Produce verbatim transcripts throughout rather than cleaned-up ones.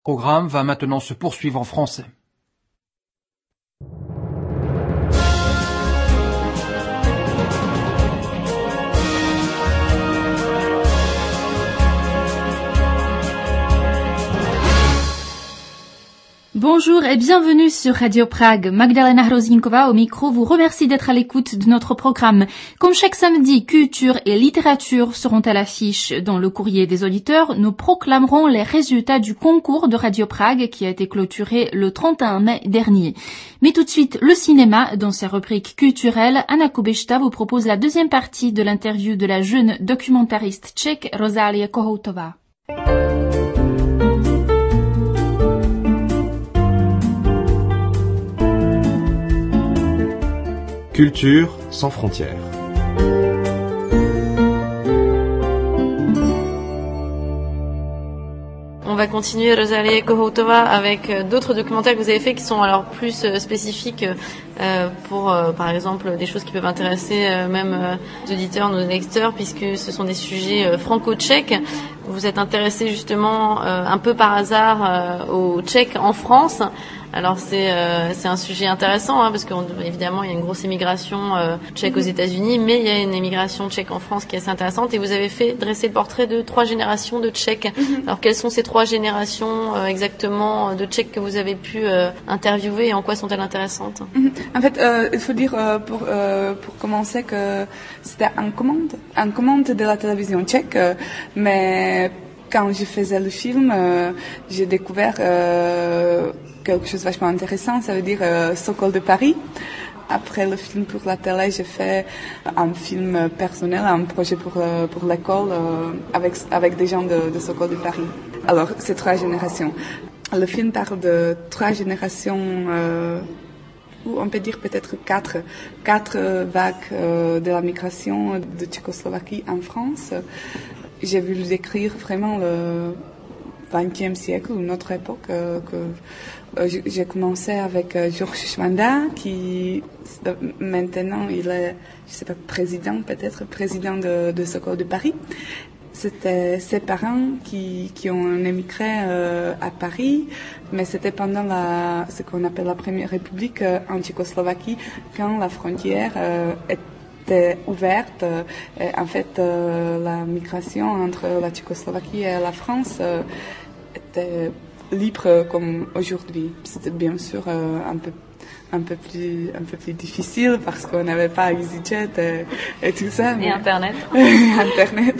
Le programme va maintenant se poursuivre en français. Bonjour et bienvenue sur Radio Prague. Magdalena Hrozinkova au micro vous remercie d'être à l'écoute de notre programme. Comme chaque samedi, culture et littérature seront à l'affiche. Dans le courrier des auditeurs, nous proclamerons les résultats du concours de Radio Prague qui a été clôturé le trente et un mai dernier. Mais tout de suite, le cinéma, dans sa rubrique culturelle, Anna Kubešta vous propose la deuxième partie de l'interview de la jeune documentariste tchèque Rozálie Kohoutová. Culture sans frontières. On va continuer, Rozálie Kohoutová, avec d'autres documentaires que vous avez faits qui sont alors plus spécifiques euh, pour, euh, par exemple, des choses qui peuvent intéresser euh, même euh, nos auditeurs, nos lecteurs, puisque ce sont des sujets euh, franco-tchèques. Vous êtes intéressé justement euh, un peu par hasard euh, aux Tchèques en France. Alors c'est euh, c'est un sujet intéressant hein, parce qu'évidemment il y a une grosse émigration euh, tchèque aux États-Unis, mais il y a une émigration tchèque en France qui est assez intéressante. Et vous avez fait dresser le portrait de trois générations de Tchèques. Mm-hmm. Alors quelles sont ces trois générations euh, exactement de Tchèques que vous avez pu euh, interviewer et en quoi sont-elles intéressantes? Mm-hmm. En fait, euh, il faut dire euh, pour euh, pour commencer que c'était en commande, en commande de la télévision tchèque, euh, mais quand je faisais le film, euh, j'ai découvert euh, quelque chose de vachement intéressant, ça veut dire euh, Sokol de Paris. Après le film pour la télé, j'ai fait un film personnel, un projet pour, euh, pour l'école euh, avec, avec des gens de, de Sokol de Paris. Alors, c'est trois générations. Le film parle de trois générations, euh, ou on peut dire peut-être quatre, quatre vagues euh, de la migration de Tchécoslovaquie en France. J'ai voulu décrire vraiment le vingtième siècle, notre époque, euh, que euh, j'ai commencé avec euh, Georges Schwanda, qui euh, maintenant il est, je sais pas, président peut-être, président de, de Sokol de Paris. C'était ses parents qui, qui ont émigré euh, à Paris, mais c'était pendant la, ce qu'on appelle la Première République euh, en Tchécoslovaquie, quand la frontière euh, était ouverte. Et en fait, euh, la migration entre la Tchécoslovaquie et la France euh, était libre comme aujourd'hui. C'était bien sûr euh, un peu un peu plus un peu plus difficile parce qu'on n'avait pas EasyJet et, et tout ça. Et mais... Internet. Internet.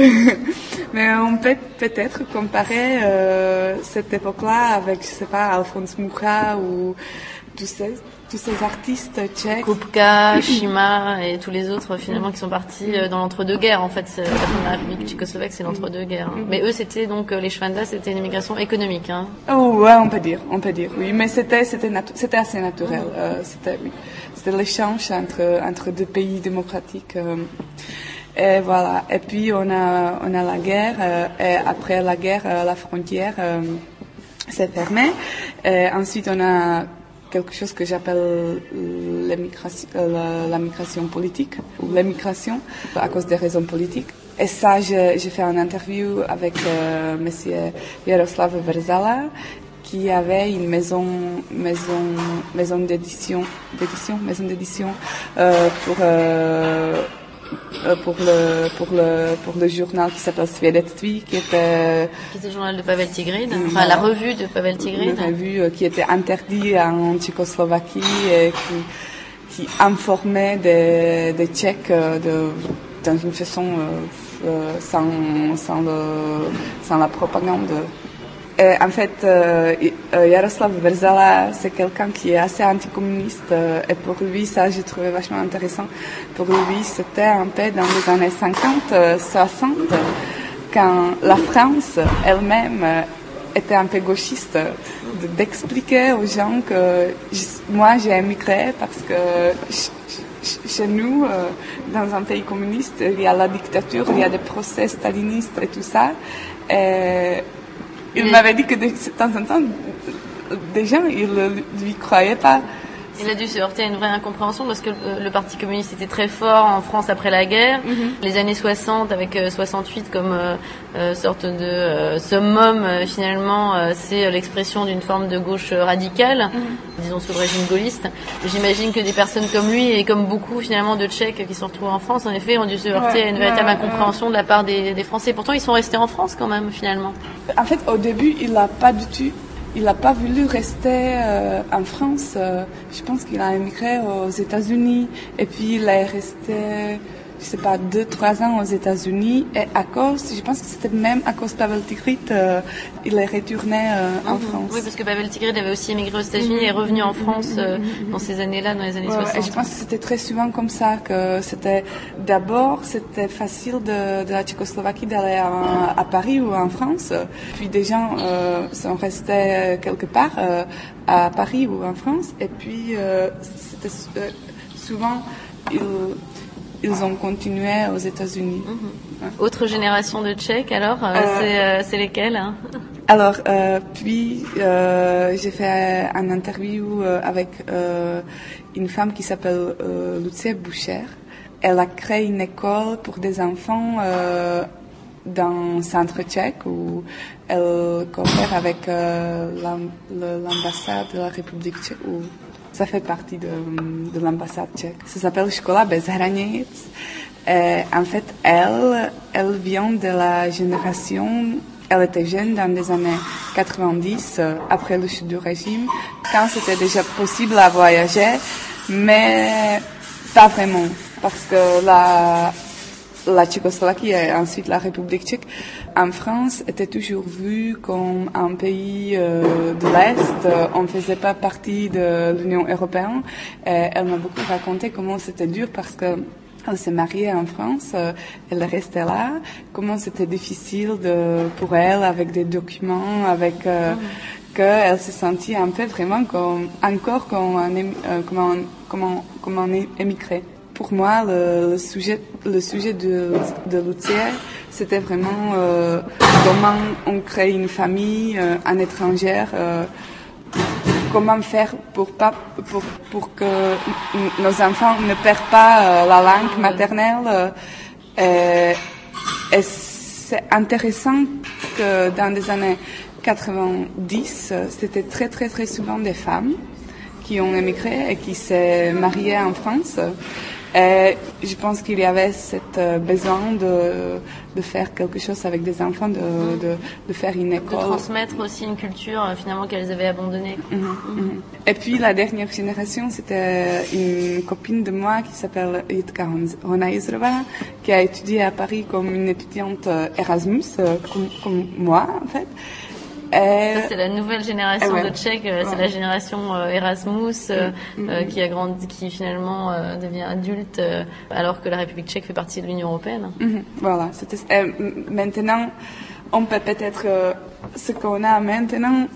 Mais on peut peut-être comparer euh, cette époque-là avec, je sais pas, Alphonse Mucha ou tous ces tous ces artistes tchèques. Kupka, Shima et tous les autres finalement qui sont partis dans l'entre-deux-guerres. En fait, c'est la Première République tchécoslovaque, c'est l'entre-deux-guerres. Hein. Mais eux, c'était donc les Schwanda, c'était une immigration économique. Hein. Oh ouais, on peut dire, on peut dire, oui. Mais c'était c'était natu- c'était assez naturel. Mm. Euh, c'était oui, c'était l'échange entre entre deux pays démocratiques. Euh, et voilà. Et puis on a on a la guerre. Euh, et après la guerre, euh, la frontière euh, s'est fermée. Et ensuite on a quelque chose que j'appelle l'émigration, la, la migration politique, ou l'émigration, à cause des raisons politiques. Et ça, j'ai, j'ai fait une interview avec euh, monsieur Jaroslav Verzala, qui avait une maison, maison, maison d'édition, d'édition, maison d'édition, euh, pour, euh, pour le pour le pour le journal qui s'appelle Svědectví, qui était qui était le journal de Pavel Tigrin, enfin la revue de Pavel Tigrin, une revue euh, qui était interdite en Tchécoslovaquie et qui qui informait des des Tchèques de dans une façon euh, sans sans le sans la propagande. Et en fait, euh, Jaroslav Verzala, c'est quelqu'un qui est assez anticommuniste euh, et pour lui, ça, j'ai trouvé vachement intéressant. Pour lui, c'était un peu dans les années cinquante, soixante, quand la France elle-même euh, était un peu gauchiste, de, d'expliquer aux gens que je, moi, j'ai émigré parce que je, chez nous, euh, dans un pays communiste, il y a la dictature, il y a des procès stalinistes et tout ça. Et il m'avait dit que de temps en temps, des gens, ils ne lui croyaient pas. Il a dû se heurter à une vraie incompréhension parce que le, le Parti communiste était très fort en France après la guerre. Mm-hmm. Les années soixante, avec euh, soixante-huit comme euh, euh, sorte de euh, summum, euh, finalement, euh, c'est l'expression d'une forme de gauche radicale, mm-hmm. disons sous le régime gaulliste. J'imagine que des personnes comme lui et comme beaucoup finalement de Tchèques qui se retrouvent en France, en effet, ont dû se heurter ouais, à une véritable ouais, incompréhension ouais. de la part des, des Français. Pourtant, ils sont restés en France quand même, finalement. En fait, au début, il n'a pas du tout... Il n'a pas voulu rester euh, en France. Euh, je pense qu'il a émigré aux États-Unis et puis il est resté, je sais pas, deux, trois ans aux États-Unis. Et à cause, je pense que c'était même à cause de Pavel Tigrit, euh, il est retourné euh, mmh. en France. Oui, parce que Pavel Tigrit avait aussi émigré aux États-Unis mmh. et est revenu en France euh, mmh. dans ces années-là, dans les années ouais, soixante. Et je pense que c'était très souvent comme ça, que c'était d'abord c'était facile de, de la Tchécoslovaquie d'aller à, à Paris ou en France. Puis des gens euh, sont restés quelque part euh, à Paris ou en France. Et puis euh, c'était euh, souvent ils Ils ont continué aux États-Unis. Mmh. Ouais. Autre génération de Tchèques, alors, euh, euh, c'est, euh, c'est lesquels hein Alors, euh, puis, euh, j'ai fait une interview euh, avec euh, une femme qui s'appelle euh, Lucie Boucher. Elle a créé une école pour des enfants euh, dans le centre tchèque où elle coopère avec euh, l'ambassade de la République tchèque. Où ça fait partie de, de l'ambassade tchèque. Ça s'appelle Škola bez hranic. Et en fait, elle, elle vient de la génération, elle était jeune dans les années quatre-vingt-dix, après le chute du régime, quand c'était déjà possible à voyager, mais pas vraiment, parce que la, la Tchécoslovaquie et ensuite la République tchèque, en France, était toujours vue comme un pays euh, de l'Est. On ne faisait pas partie de l'Union européenne. Et elle m'a beaucoup raconté comment c'était dur parce que elle s'est mariée en France, euh, elle est restée là. Comment c'était difficile de, pour elle avec des documents, avec euh, mmh. qu'elle se sentit un peu vraiment comme encore comme un, euh, comme un, comme un, comme un émigré. Pour moi, le, le sujet, le sujet de, de Lucie, c'était vraiment euh, comment on crée une famille, euh, un étranger, euh, comment faire pour pas, pour, pour que nos enfants ne perdent pas euh, la langue maternelle. Euh, et, et c'est intéressant que dans les années quatre-vingt-dix, c'était très très très souvent des femmes qui ont émigré et qui s'est mariées en France. Et je pense qu'il y avait cet euh, besoin de, de faire quelque chose avec des enfants, de, mmh. de, de faire une école. De transmettre aussi une culture euh, finalement qu'elles avaient abandonnée. Mmh. Mmh. Et puis la dernière génération, c'était une copine de moi qui s'appelle Jitka Honajzrova, qui a étudié à Paris comme une étudiante Erasmus, euh, comme, comme moi en fait. Et ça, c'est la nouvelle génération ouais. de Tchèques, ouais. c'est la génération euh, Erasmus euh, mm-hmm. euh, qui a grandi, qui finalement euh, devient adulte, euh, alors que la République tchèque fait partie de l'Union européenne. Mm-hmm. Voilà. C'était, euh, maintenant, on peut peut-être euh, ce qu'on a maintenant,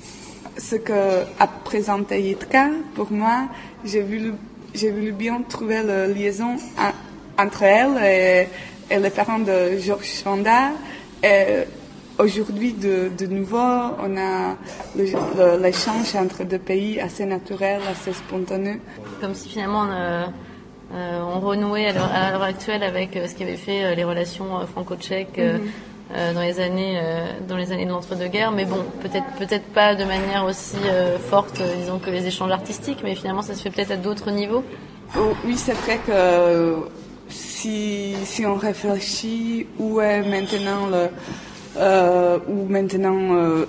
ce que a présenté Jitka. Pour moi, j'ai voulu, j'ai voulu bien trouver la liaison à, entre elle et, et les parents de Georges Vanda. Et, aujourd'hui, de, de nouveau, on a le, le, l'échange entre deux pays assez naturel, assez spontané. Comme si finalement on, euh, euh, on renouait à l'heure, à l'heure actuelle avec euh, ce qui avait fait euh, les relations euh, franco-tchèques euh, mm-hmm. euh, dans les années, euh, dans les années de l'entre-deux-guerres. Mais bon, peut-être, peut-être pas de manière aussi euh, forte, euh, disons, que les échanges artistiques, mais finalement, ça se fait peut-être à d'autres niveaux. Oh, oui, c'est vrai que si, si on réfléchit où est maintenant le Euh, où maintenant euh,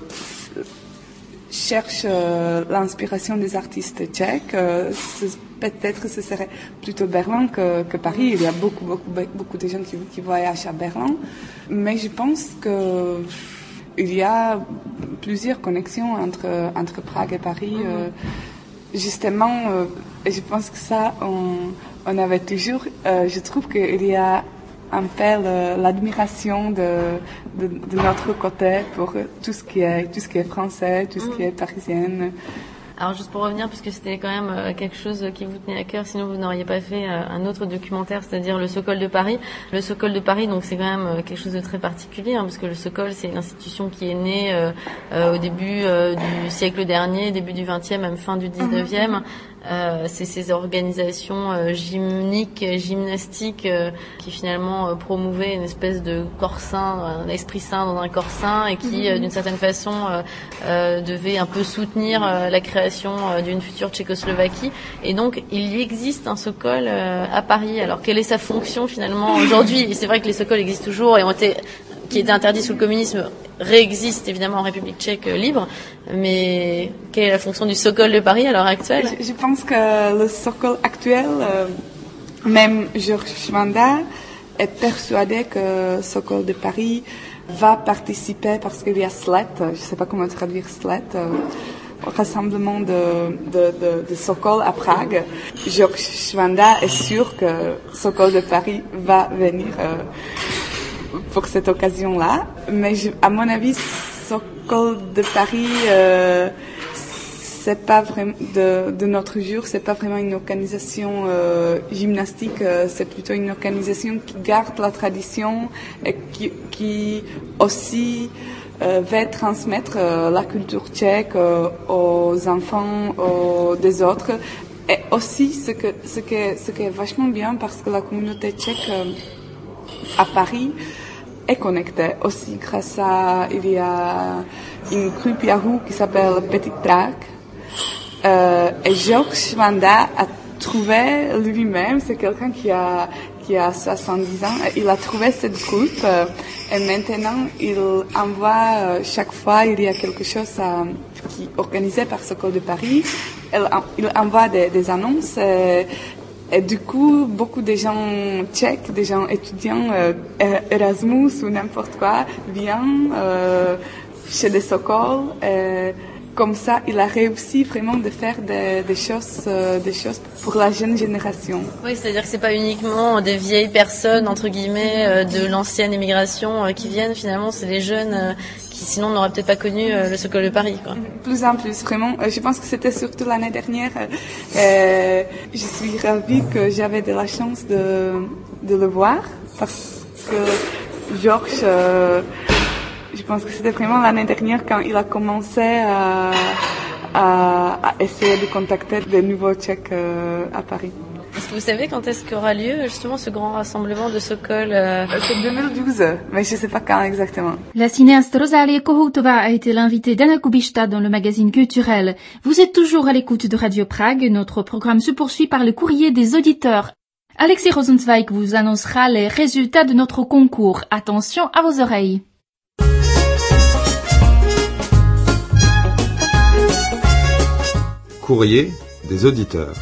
cherche euh, l'inspiration des artistes tchèques. Euh, peut-être ce serait plutôt Berlin que, que Paris. Il y a beaucoup, beaucoup, beaucoup de gens qui, qui voyagent à Berlin. Mais je pense que il y a plusieurs connexions entre, entre Prague et Paris. Mm-hmm. Euh, justement, euh, je pense que ça, on, on avait toujours... Euh, je trouve qu'il y a un peu le, l'admiration de, de, de notre côté pour tout ce qui est, tout ce qui est français, tout ce qui est parisien. Alors juste pour revenir, puisque c'était quand même quelque chose qui vous tenait à cœur, sinon vous n'auriez pas fait un autre documentaire, c'est-à-dire le Sokol de Paris. Le Sokol de Paris, donc c'est quand même quelque chose de très particulier, hein, parce que le Sokol, c'est une institution qui est née euh, euh, au début euh, du siècle dernier, début du vingtième, même fin du dix-neuvième. Euh, c'est ces organisations euh, gymniques, gymnastiques euh, qui finalement euh, promouvaient une espèce de corps sain, un esprit sain dans un corps sain et qui euh, d'une certaine façon euh, euh, devaient un peu soutenir euh, la création euh, d'une future Tchécoslovaquie. Et donc il existe un Sokol euh, à Paris. Alors quelle est sa fonction finalement aujourd'hui? Et c'est vrai que les Sokols existent toujours et ont été qui était interdit sous le communisme réexiste évidemment en République tchèque euh, libre, mais quelle est la fonction du Sokol de Paris à l'heure actuelle? Je, je pense que le Sokol actuel, euh, même Georges Vanda est persuadé que Sokol de Paris va participer parce qu'il y a Slet, je ne sais pas comment traduire Slet, euh, au rassemblement de, de, de, de Sokol à Prague. Georges Vanda est sûr que Sokol de Paris va venir euh, pour cette occasion-là, mais je, à mon avis, Sokol de Paris, euh, c'est pas vraiment de, de notre jour, c'est pas vraiment une organisation euh, gymnastique, euh, c'est plutôt une organisation qui garde la tradition et qui, qui aussi euh, veut transmettre euh, la culture tchèque euh, aux enfants, aux des autres, et aussi ce que ce que ce qui est vachement bien parce que la communauté tchèque euh, à Paris est connectée aussi grâce à, il y a une rue Piarou qui s'appelle Petite Prague, euh, et Georges Vanda a trouvé lui-même, c'est quelqu'un qui a, qui a soixante-dix ans, il a trouvé cette groupe, euh, et maintenant il envoie, euh, chaque fois il y a quelque chose à, qui est organisé par Sokol de Paris, elle, il envoie des, des annonces, et, Et du coup, beaucoup de gens tchèques, des gens étudiants, euh, Erasmus ou n'importe quoi, viennent euh, chez les Sokol. Et comme ça, il a réussi vraiment de faire des, des choses, euh, des choses pour la jeune génération. Oui, c'est-à-dire que c'est pas uniquement des vieilles personnes entre guillemets euh, de l'ancienne immigration euh, qui viennent. Finalement, c'est les jeunes euh, qui sinon n'auraient peut-être pas connu euh, le Sokol de Paris, quoi. Plus en plus, vraiment. Je pense que c'était surtout l'année dernière. Euh, je suis ravie que j'avais de la chance de, de le voir parce que Georges, euh, je pense que c'était vraiment l'année dernière quand il a commencé à, à, à essayer de contacter des nouveaux Tchèques euh, à Paris. Est-ce que vous savez quand est-ce qu'aura lieu justement ce grand rassemblement de Sokol euh... C'est deux mille douze, mais je ne sais pas quand exactement. La cinéaste Rosalie Kohoutová a été l'invitée d'Anna Kubishta dans le magazine culturel. Vous êtes toujours à l'écoute de Radio Prague. Notre programme se poursuit par le courrier des auditeurs. Alexis Rosenzweig vous annoncera les résultats de notre concours. Attention à vos oreilles. Courrier des auditeurs.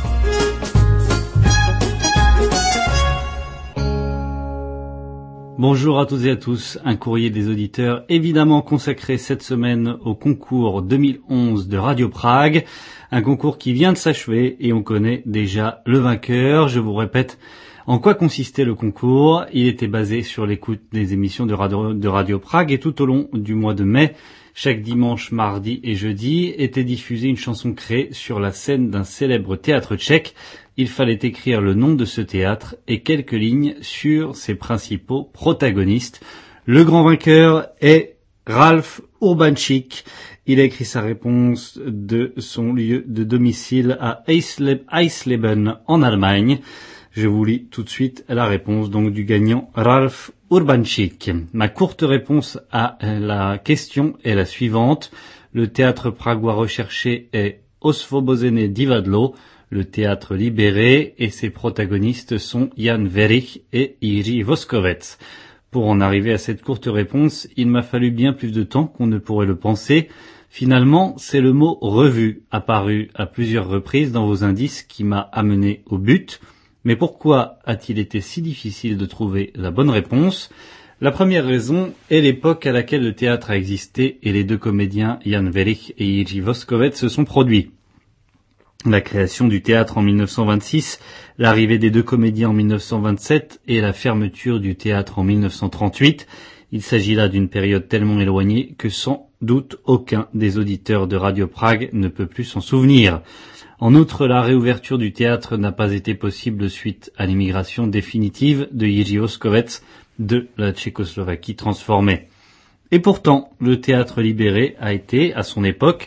Bonjour à toutes et à tous, un courrier des auditeurs évidemment consacré cette semaine au concours deux mille onze de Radio Prague, un concours qui vient de s'achever et on connaît déjà le vainqueur. Je vous répète en quoi consistait le concours. Il était basé sur l'écoute des émissions de Radio, de Radio Prague et tout au long du mois de mai, chaque dimanche, mardi et jeudi, était diffusée une chanson créée sur la scène d'un célèbre théâtre tchèque. Il fallait écrire le nom de ce théâtre et quelques lignes sur ses principaux protagonistes. Le grand vainqueur est Ralf Urbančík. Il a écrit sa réponse de son lieu de domicile à Eisleben en Allemagne. Je vous lis tout de suite la réponse donc du gagnant Ralf Urbančík. Ma courte réponse à la question est la suivante. Le théâtre pragois recherché est Osvobozene Divadlo, le théâtre libéré, et ses protagonistes sont Jan Werich et Jiří Voskovec. Pour en arriver à cette courte réponse, il m'a fallu bien plus de temps qu'on ne pourrait le penser. Finalement, c'est le mot « revue » apparu à plusieurs reprises dans vos indices qui m'a amené au but. Mais pourquoi a-t-il été si difficile de trouver la bonne réponse ? La première raison est l'époque à laquelle le théâtre a existé et les deux comédiens Jan Werich et Jiří Voskovec se sont produits. La création du théâtre en mille neuf cent vingt-six, l'arrivée des deux comédiens en mille neuf cent vingt-sept et la fermeture du théâtre en mille neuf cent trente-huit. Il s'agit là d'une période tellement éloignée que sans doute aucun des auditeurs de Radio Prague ne peut plus s'en souvenir. En outre, la réouverture du théâtre n'a pas été possible suite à l'immigration définitive de Jiří Voskovec de la Tchécoslovaquie transformée. Et pourtant, le théâtre libéré a été, à son époque,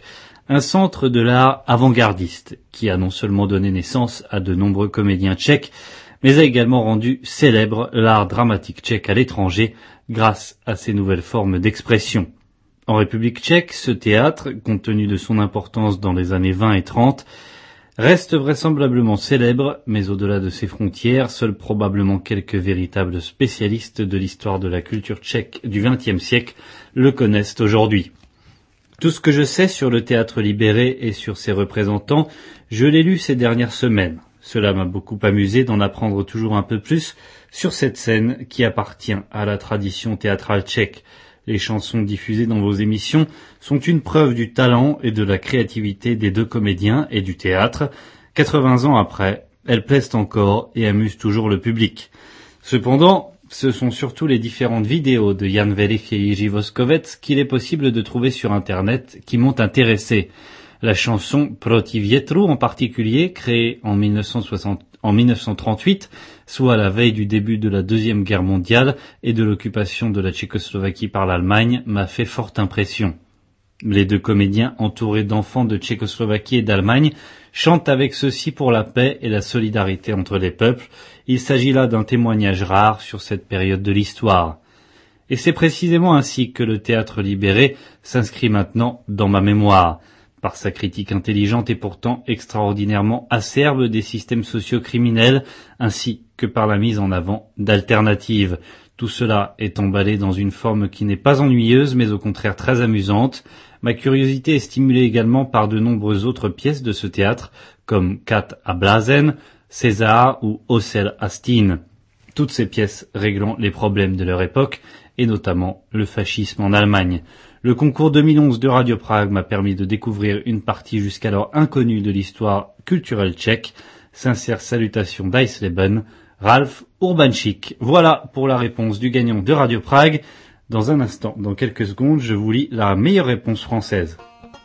un centre de l'art avant-gardiste qui a non seulement donné naissance à de nombreux comédiens tchèques, mais a également rendu célèbre l'art dramatique tchèque à l'étranger grâce à ces nouvelles formes d'expression. En République tchèque, ce théâtre, compte tenu de son importance dans les années vingt et trente, reste vraisemblablement célèbre, mais au-delà de ses frontières, seuls probablement quelques véritables spécialistes de l'histoire de la culture tchèque du vingtième siècle le connaissent aujourd'hui. Tout ce que je sais sur le théâtre libéré et sur ses représentants, je l'ai lu ces dernières semaines. Cela m'a beaucoup amusé d'en apprendre toujours un peu plus sur cette scène qui appartient à la tradition théâtrale tchèque. Les chansons diffusées dans vos émissions sont une preuve du talent et de la créativité des deux comédiens et du théâtre. quatre-vingts ans après, elles plaisent encore et amusent toujours le public. Cependant, ce sont surtout les différentes vidéos de Jan Werich et Jiří Voskovec qu'il est possible de trouver sur Internet qui m'ont intéressé. La chanson Proti Větru en particulier, créée en mille neuf cent soixante, en mille neuf cent trente-huit, soit à la veille du début de la Deuxième Guerre mondiale et de l'occupation de la Tchécoslovaquie par l'Allemagne, m'a fait forte impression. Les deux comédiens, entourés d'enfants de Tchécoslovaquie et d'Allemagne, chantent avec ceux-ci pour la paix et la solidarité entre les peuples. Il s'agit là d'un témoignage rare sur cette période de l'histoire. Et c'est précisément ainsi que le théâtre libéré s'inscrit maintenant dans ma mémoire. Par sa critique intelligente et pourtant extraordinairement acerbe des systèmes socio-criminels, ainsi que par la mise en avant d'alternatives. Tout cela est emballé dans une forme qui n'est pas ennuyeuse, mais au contraire très amusante. Ma curiosité est stimulée également par de nombreuses autres pièces de ce théâtre, comme Kat à Blazen, César ou Ocel à Steen. Toutes ces pièces réglant les problèmes de leur époque, et notamment le fascisme en Allemagne. Le concours deux mille onze de Radio Prague m'a permis de découvrir une partie jusqu'alors inconnue de l'histoire culturelle tchèque. Sincères salutations d'Eisleben, Ralph Urbanchik. Voilà pour la réponse du gagnant de Radio Prague. Dans un instant, dans quelques secondes, je vous lis la meilleure réponse française.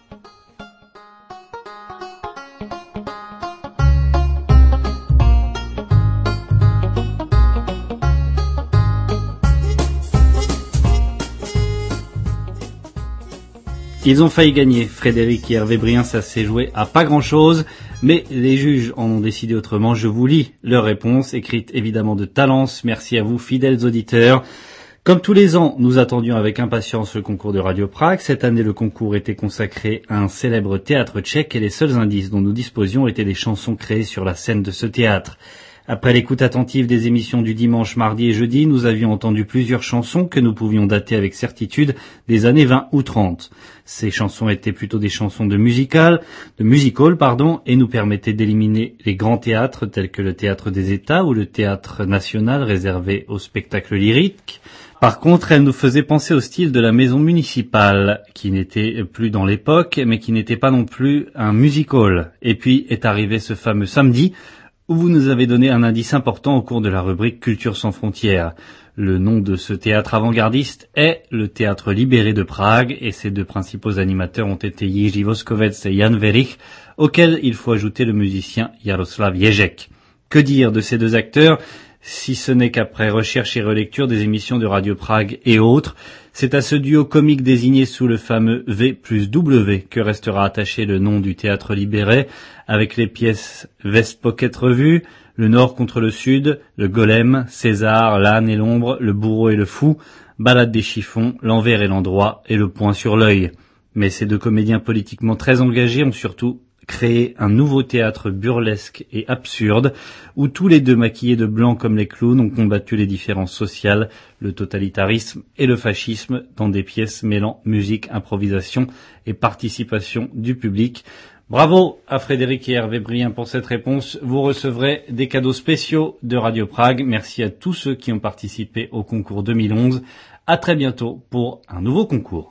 Ils ont failli gagner, Frédéric et Hervé Brien, ça s'est joué à pas grand-chose, mais les juges en ont décidé autrement. Je vous lis leur réponse, écrite évidemment de Talence. Merci à vous, fidèles auditeurs. Comme tous les ans, nous attendions avec impatience le concours de Radio Prague. Cette année, le concours était consacré à un célèbre théâtre tchèque et les seuls indices dont nous disposions étaient des chansons créées sur la scène de ce théâtre. Après l'écoute attentive des émissions du dimanche, mardi et jeudi, nous avions entendu plusieurs chansons que nous pouvions dater avec certitude des années vingt ou trente. Ces chansons étaient plutôt des chansons de musical, de musical, pardon, et nous permettaient d'éliminer les grands théâtres tels que le théâtre des États ou le théâtre national réservé au spectacle lyrique. Par contre, elles nous faisaient penser au style de la maison municipale, qui n'était plus dans l'époque, mais qui n'était pas non plus un musical. Et puis est arrivé ce fameux samedi, où vous nous avez donné un indice important au cours de la rubrique Culture sans frontières. Le nom de ce théâtre avant-gardiste est le Théâtre libéré de Prague, et ses deux principaux animateurs ont été Jiří Voskovec et Jan Werich, auxquels il faut ajouter le musicien Jaroslav Ježek. Que dire de ces deux acteurs, si ce n'est qu'après recherche et relecture des émissions de Radio Prague et autres, c'est à ce duo comique désigné sous le fameux V plus W que restera attaché le nom du théâtre libéré, avec les pièces West Pocket Revue, Le Nord contre le Sud, Le Golem, César, L'âne et l'ombre, Le bourreau et le fou, Balade des chiffons, L'envers et l'endroit et Le point sur l'œil. Mais ces deux comédiens politiquement très engagés ont surtout créé un nouveau théâtre burlesque et absurde, où tous les deux maquillés de blanc comme les clowns ont combattu les différences sociales, le totalitarisme et le fascisme dans des pièces mêlant musique, improvisation et participation du public. Bravo à Frédéric et Hervé Brien pour cette réponse. Vous recevrez des cadeaux spéciaux de Radio Prague. Merci à tous ceux qui ont participé au concours deux mille onze. À très bientôt pour un nouveau concours.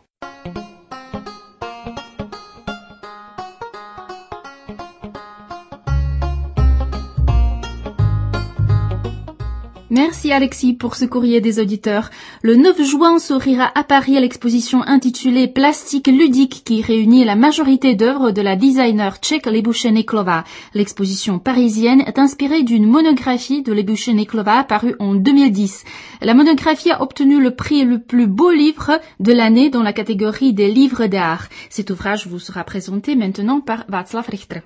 Merci Alexis pour ce courrier des auditeurs. Le neuf juin s'ouvrira à Paris l'exposition intitulée Plastique ludique qui réunit la majorité d'œuvres de la designer tchèque Libuše Niklova. L'exposition parisienne est inspirée d'une monographie de Libuše Niklova parue en deux mille dix. La monographie a obtenu le prix le plus beau livre de l'année dans la catégorie des livres d'art. Cet ouvrage vous sera présenté maintenant par Václav Richter.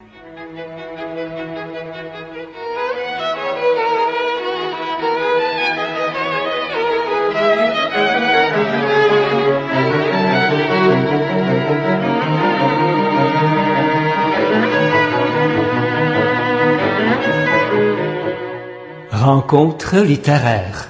Rencontre littéraire.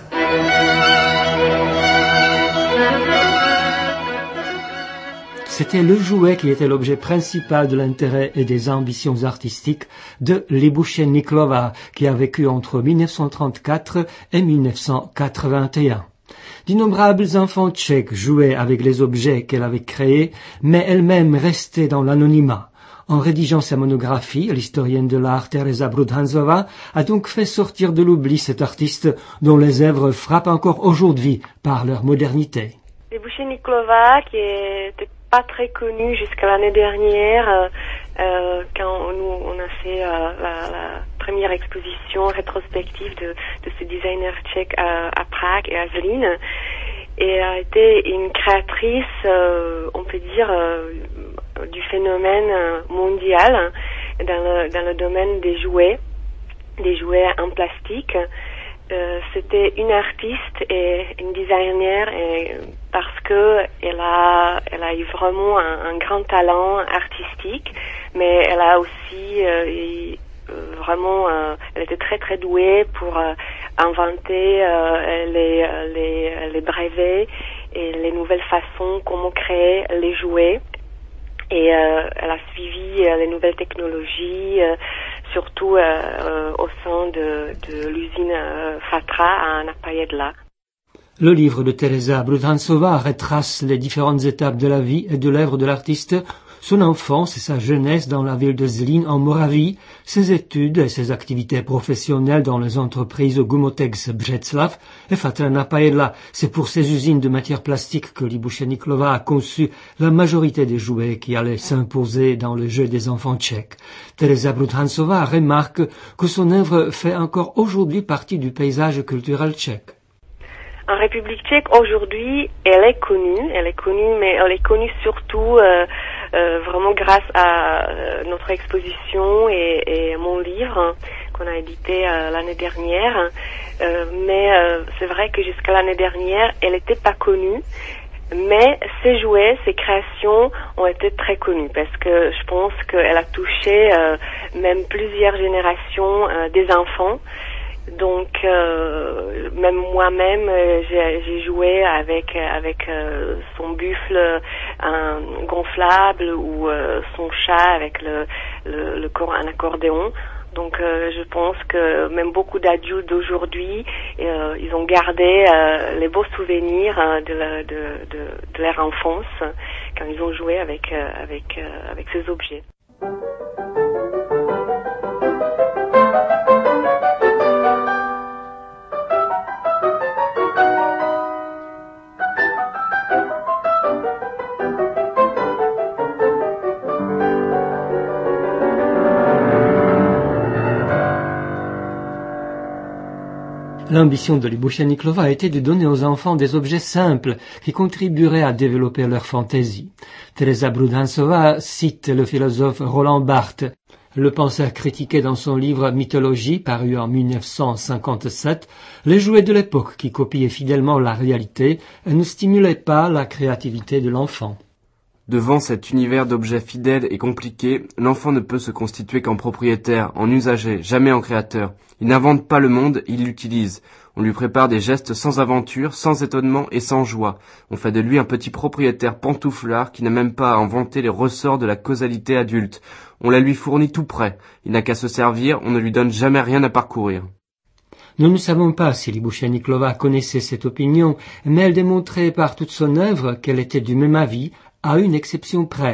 C'était le jouet qui était l'objet principal de l'intérêt et des ambitions artistiques de Libuše Niklova, qui a vécu entre mille neuf cent trente-quatre et mille neuf cent quatre-vingt-un. D'innombrables enfants tchèques jouaient avec les objets qu'elle avait créés, mais elle-même restait dans l'anonymat. En rédigeant sa monographie, l'historienne de l'art Tereza Brudhanzová a donc fait sortir de l'oubli cet artiste dont les œuvres frappent encore aujourd'hui par leur modernité. Libuše Niklova, qui était pas très connue jusqu'à l'année dernière, euh, euh, quand nous on a fait euh, la, la première exposition rétrospective de, de ce designer tchèque à, à Prague et à Zlín, et a été une créatrice, euh, on peut dire, euh, du phénomène mondial dans le, dans le domaine des jouets, des jouets en plastique. Euh, c'était une artiste et une designer et parce que elle a, elle a eu vraiment un, un grand talent artistique, mais elle a aussi euh, eu, euh, vraiment, euh, elle était très très douée pour euh, inventer euh, les, les, les brevets et les nouvelles façons comment créer les jouets. Et euh, elle a suivi euh, les nouvelles technologies, euh, surtout euh, euh, au sein de, de l'usine euh, Fatra à Napayedla. Le livre de Tereza Brudhanzová retrace les différentes étapes de la vie et de l'œuvre de l'artiste, son enfance et sa jeunesse dans la ville de Zlín en Moravie, ses études et ses activités professionnelles dans les entreprises Gumotex Břeclav et Fatra Napayedla. C'est pour ces usines de matières plastiques que Libuše Niklova a conçu la majorité des jouets qui allaient s'imposer dans le jeu des enfants tchèques. Tereza Brudhanzová remarque que son œuvre fait encore aujourd'hui partie du paysage culturel tchèque. En République tchèque, aujourd'hui, elle est connue, elle est connue, mais elle est connue surtout euh, euh, vraiment grâce à euh, notre exposition et, et mon livre hein, qu'on a édité euh, l'année dernière. Euh, mais euh, c'est vrai que jusqu'à l'année dernière, elle n'était pas connue. Mais ses jouets, ses créations ont été très connues parce que je pense qu'elle a touché euh, même plusieurs générations euh, des enfants. Donc euh, même moi-même euh, j'ai, j'ai joué avec avec euh, son buffle un gonflable ou euh, son chat avec le le, le un accordéon. Donc euh, je pense que même beaucoup d'adultes d'aujourd'hui euh, ils ont gardé euh, les beaux souvenirs euh, de, la, de de de leur enfance quand ils ont joué avec euh, avec euh, avec ces objets. L'ambition de Libuše Niklova a été de donner aux enfants des objets simples qui contribueraient à développer leur fantaisie. Tereza Brudhanzová cite le philosophe Roland Barthes. Le penseur critiquait dans son livre Mythologie, paru en mille neuf cent cinquante-sept, les jouets de l'époque qui copiaient fidèlement la réalité et ne stimulaient pas la créativité de l'enfant. Devant cet univers d'objets fidèles et compliqués, l'enfant ne peut se constituer qu'en propriétaire, en usager, jamais en créateur. Il n'invente pas le monde, il l'utilise. On lui prépare des gestes sans aventure, sans étonnement et sans joie. On fait de lui un petit propriétaire pantouflard qui n'a même pas à inventer les ressorts de la causalité adulte. On la lui fournit tout prêt. Il n'a qu'à se servir, on ne lui donne jamais rien à parcourir. Nous ne savons pas si Libuše Niklova connaissait cette opinion, mais elle démontrait par toute son œuvre qu'elle était du même avis, à une exception près.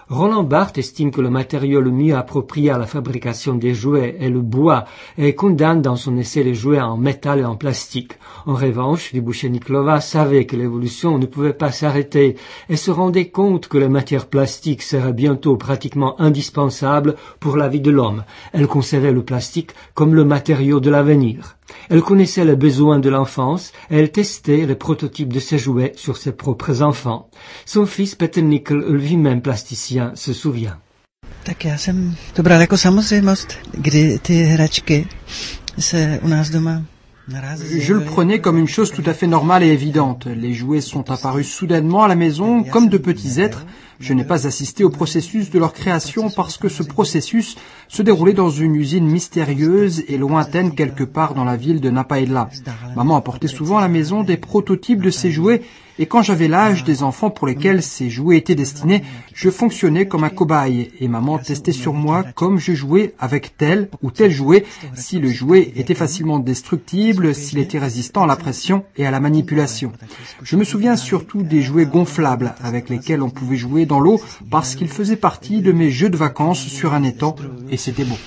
Roland Barthes estime que le matériau le mieux approprié à la fabrication des jouets est le bois et condamne dans son essai les jouets en métal et en plastique. En revanche, Liboucher-Niklova savait que l'évolution ne pouvait pas s'arrêter et se rendait compte que les matières plastiques seraient bientôt pratiquement indispensables pour la vie de l'homme. Elle considérait le plastique comme le matériau de l'avenir. Elle connaissait les besoins de l'enfance et elle testait les prototypes de ses jouets sur ses propres enfants. Son fils Petr Nikl, lui-même plasticien, se souvient. Tak já jsem to bral jako samozřejmost, kdy ty hračky se u nás doma. Je le prenais comme une chose tout à fait normale et évidente. Les jouets sont apparus soudainement à la maison comme de petits êtres. Je n'ai pas assisté au processus de leur création parce que ce processus se déroulait dans une usine mystérieuse et lointaine quelque part dans la ville de Napaedla. Maman apportait souvent à la maison des prototypes de ces jouets et quand j'avais l'âge des enfants pour lesquels ces jouets étaient destinés, je fonctionnais comme un cobaye et maman testait sur moi comme je jouais avec tel ou tel jouet, si le jouet était facilement destructible, s'il était résistant à la pression et à la manipulation. Je me souviens surtout des jouets gonflables avec lesquels on pouvait jouer dans l'eau parce qu'ils faisaient partie de mes jeux de vacances sur un étang et c'était beau.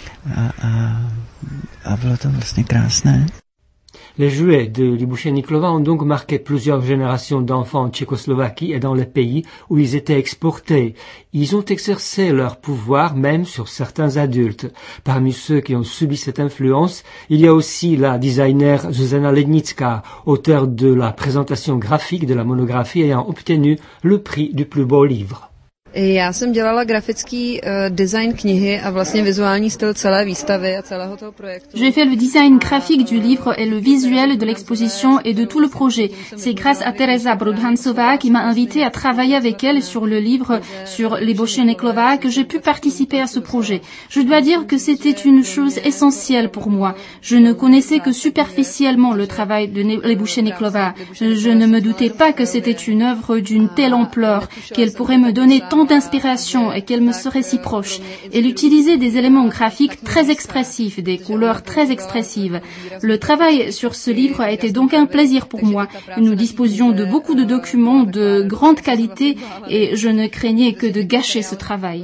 Les jouets de Liboucher-Niklova ont donc marqué plusieurs générations d'enfants en Tchécoslovaquie et dans les pays où ils étaient exportés. Ils ont exercé leur pouvoir même sur certains adultes. Parmi ceux qui ont subi cette influence, il y a aussi la designer Zuzana Lednická, auteure de la présentation graphique de la monographie ayant obtenu le prix du plus beau livre. Já jsem dělala grafický uh, design knihy a vlastně vizuální styl celé výstavy a celého toho projektu. J'ai fait le design graphique du livre et le visuel de l'exposition et de tout le projet. C'est grâce à Tereza Brudhansová qui m'a invité à travailler avec elle sur le livre sur Liboucher-Niklova que j'ai pu participer à ce projet. Je dois dire que c'était une chose essentielle pour moi. Je ne connaissais que superficiellement le travail de Liboucher-Niklova. Je ne me doutais pas que c'était une œuvre d'une telle ampleur, qu'elle pourrait me donner tant d'inspiration et qu'elle me serait si proche. Elle utilisait des éléments graphiques très expressifs, des couleurs très expressives. Le travail sur ce livre a été donc un plaisir pour moi. Nous disposions de beaucoup de documents de grande qualité et je ne craignais que de gâcher ce travail.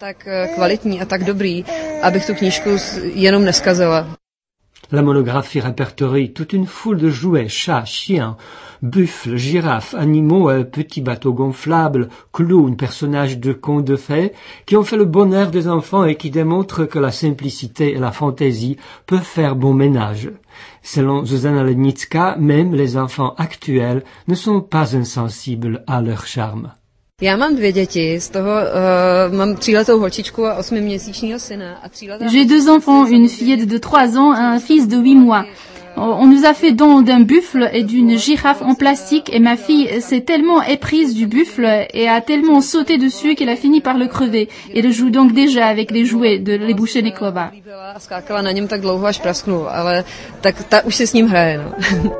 La monographie répertorie toute une foule de jouets, chats, chiens, buffles, girafes, animaux, euh, petits bateaux gonflables, clowns, personnages de contes de fées, qui ont fait le bonheur des enfants et qui démontrent que la simplicité et la fantaisie peuvent faire bon ménage. Selon Zuzana Lednická, même les enfants actuels ne sont pas insensibles à leur charme. Já mám dvě děti, z toho uh, mám tříletou holčičku a osmiměsíčního syna. A tříletá... J'ai deux enfants, une fillette de trois ans et un fils de huit mois. On nous a fait don d'un buffle et d'une girafe en plastique et ma fille s'est tellement éprise du buffle et a tellement sauté dessus qu'elle a fini par le crever. Elle joue donc déjà avec les jouets de Liboucher-Niklova. Skákala na něm tak dlouho, až prasknul, ale tak ta už se s ním hraje, no.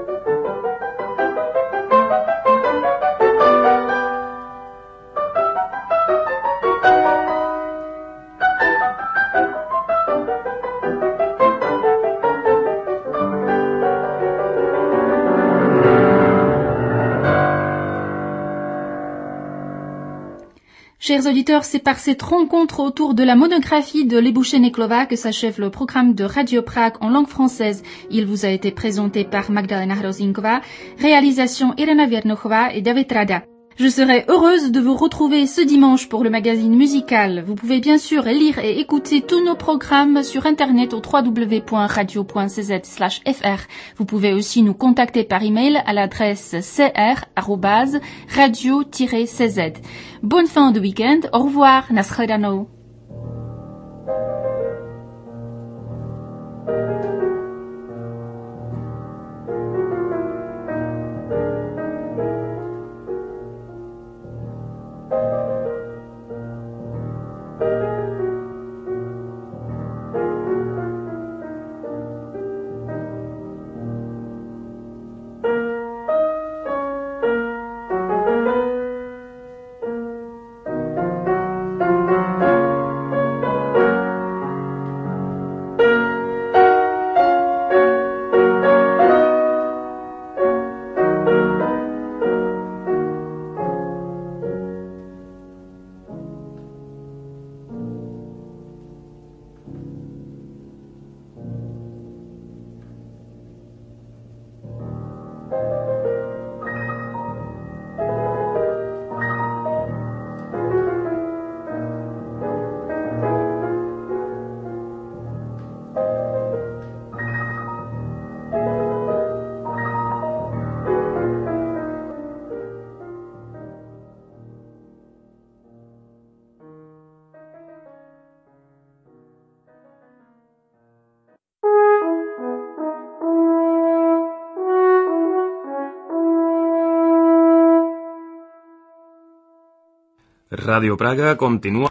Chers auditeurs, c'est par cette rencontre autour de la monographie de Liboucher-Niklova que s'achève le programme de Radio Prague en langue française. Il vous a été présenté par Magdalena Hrozinkova, réalisation Irena Vernochová et David Rada. Je serai heureuse de vous retrouver ce dimanche pour le magazine musical. Vous pouvez bien sûr lire et écouter tous nos programmes sur internet au w w w point radio point c z slash f r. Vous pouvez aussi nous contacter par email à l'adresse c r arobase radio tiret c z. Bonne fin de week-end. Au revoir. Naschledanou. Radio Praga continúa.